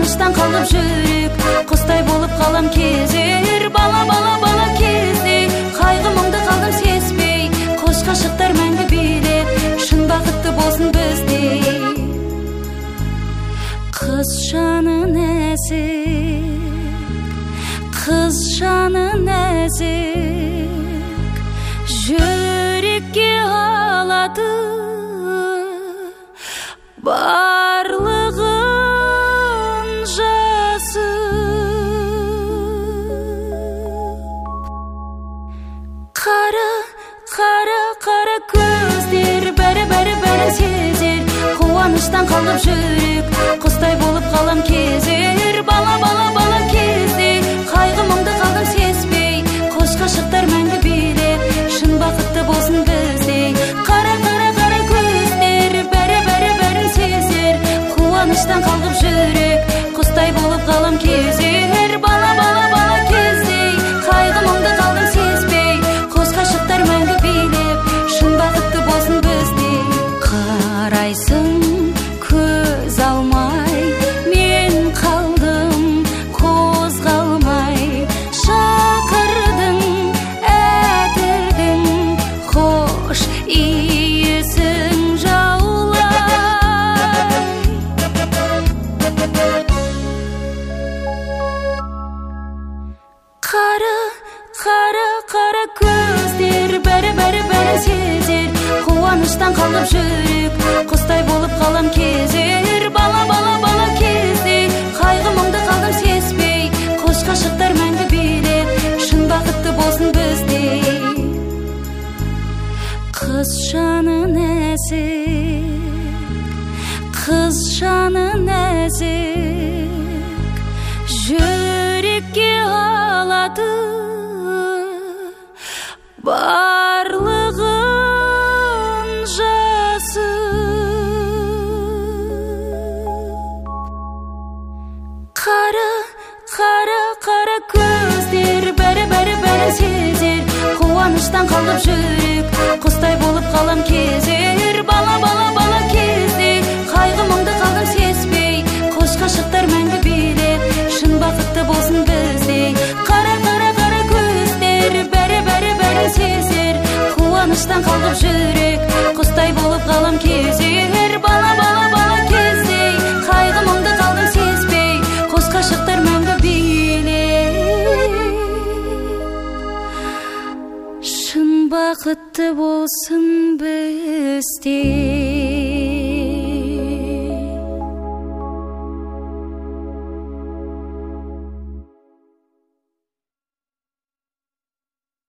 Қуаныштан қалып жүрек құстай болып қалам кезер. Бала бала бала кезде қайғы мұңды қалдым сезбей, қош ғашықтар мәңгі билеп, шын бақытты болсын бізде. Қыз жаны нәзік, қыз жаны нәзік, жүрекке алады барлығын жазып. Қара, қара, қара көздер бәрі сезер. Қуаныштан қалып жүрек құстай болып қалам кезер. Бала бала бала кезде қайғы мұңды қалдым сезбей, қош ғашықтар мәңгі билеп, шын бақытты болсын бізде. Қара, қара, қара көздер бәрі сезер. Қуаныштан қалып жүрек құстай болып қалам кезер. Бала бала бала кезде қайғы мұңды қалдым сезбей, қош ғашықтар мәңгі билеп, шын бақытты болсын бізде. Қарайсың көз алмай, мен қалдым қозғалмай. Шақырдың әтірдің хош иісің жаулай. Қара, қара, қара көздер бәрі сезер. Қуаныштан қалып жүрек құстай болып қалам кезер. Бала бала бала кезде қайғы мұңды қалдым сезбей, қош ғашықтар мәңгі билеп, шын бақытты болсын бізде. Қыз жаны нәзік, қыз жаны нәзік, жүрекке алады барлығын жазып. Қара, қара, қара көздер бәрі сезер. Қуаныштан қалып жүрек құстай болып қалам кезер. Бала бала бала кезде қайғы мұңды қалдым сезбей, қош ғашықтар мәңгі билеп, шын бақытты болсын бізде. Қара, қара, қара көздер бәрі сезер. Қуаныштан қалып жүрек құстай болып қалам кезер. Бала бала бала кезде қайғы мұңды қалдым сезбей, қош ғашықтар мәңгі билеп, шын бақытты болсын бізде.